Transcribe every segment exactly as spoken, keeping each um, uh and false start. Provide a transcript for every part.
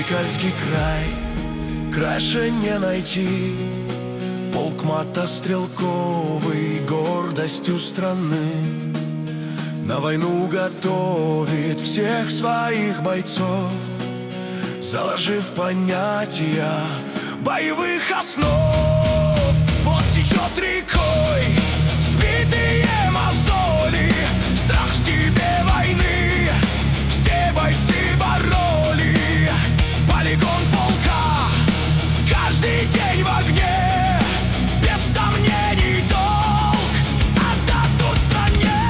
Забайкальский край краше не найти. Полк мотострелковый гордостью страны на войну готовит всех своих бойцов, заложив понятия боевых основ. Вот течет рекой сбитые мозоли, страх в себе войны все бойцы бороли. Полигон полка каждый день в огне, без сомнений долг отдадут стране.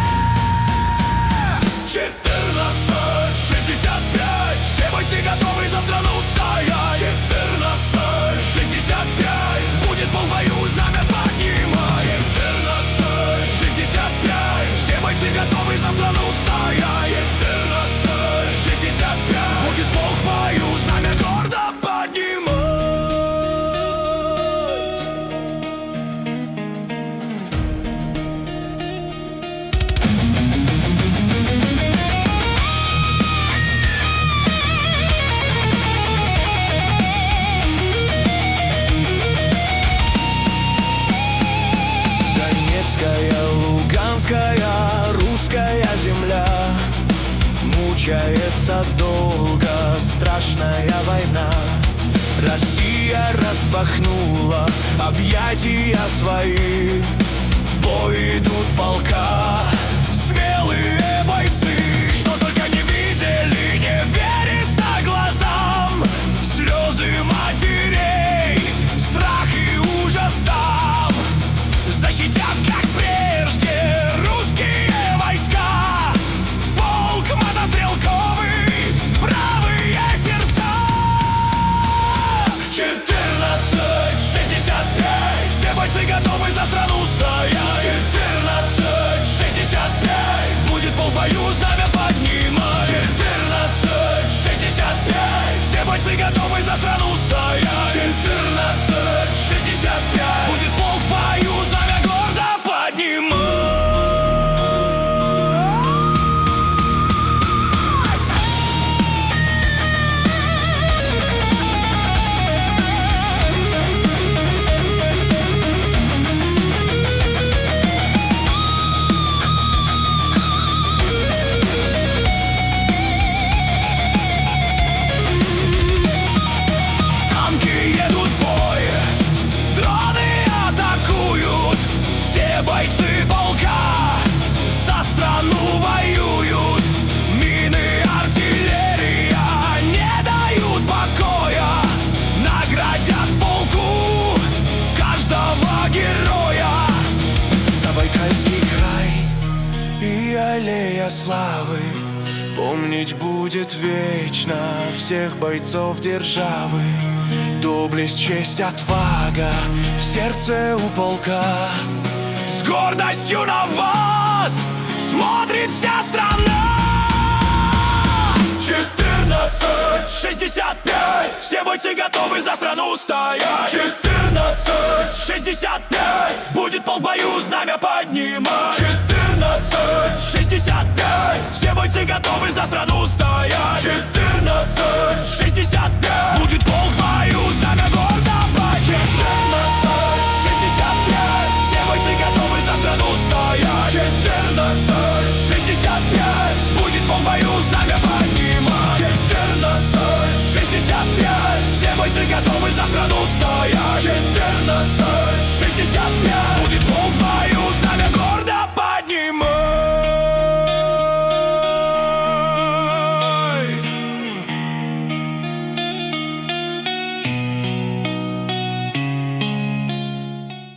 Четырнадцать шестьдесят пять, все бойцы готовы за страну стоять. Четырнадцать шестьдесят пять, будет полк в бою знамя поднимать. Четырнадцать шестьдесят пять, все бойцы готовы за страну стоять. Четырнадцать шестьдесят пять, будет полк в бою знамя гордо поднимать. Донецкая, Луганская, русская земля мучается долго, страшная война. Россия распахнула объятия свои, в бой идут полка смелые бойцы. Что только не видели, не верится глазам, слезы матерей, страх и ужас там. Защитят, как прежде, русские войска, полк мотострелковый, бравые сердца. Четырнадцать шестьдесят пять, все бойцы готовы за страну стоять. Четырнадцать шестьдесят пять, будет полк в бою знамя поднимать. Четырнадцать шестьдесят пять, все бойцы готовы за страну стоять. Четырнадцать шестьдесят пять, будет полк в бою знамя гордо поднимать. Танки едут в бой, дроны атакуют, все бойцы полка за страну воюют. Мины, артиллерия не дают покоя, наградят в полку каждого героя. Забайкальский край и аллея славы помнить будет вечно всех бойцов державы. Доблесть, честь, отвага в сердце у полка. С гордостью на вас смотрит вся страна. Четырнадцать шестьдесят пять, все бойцы готовы за страну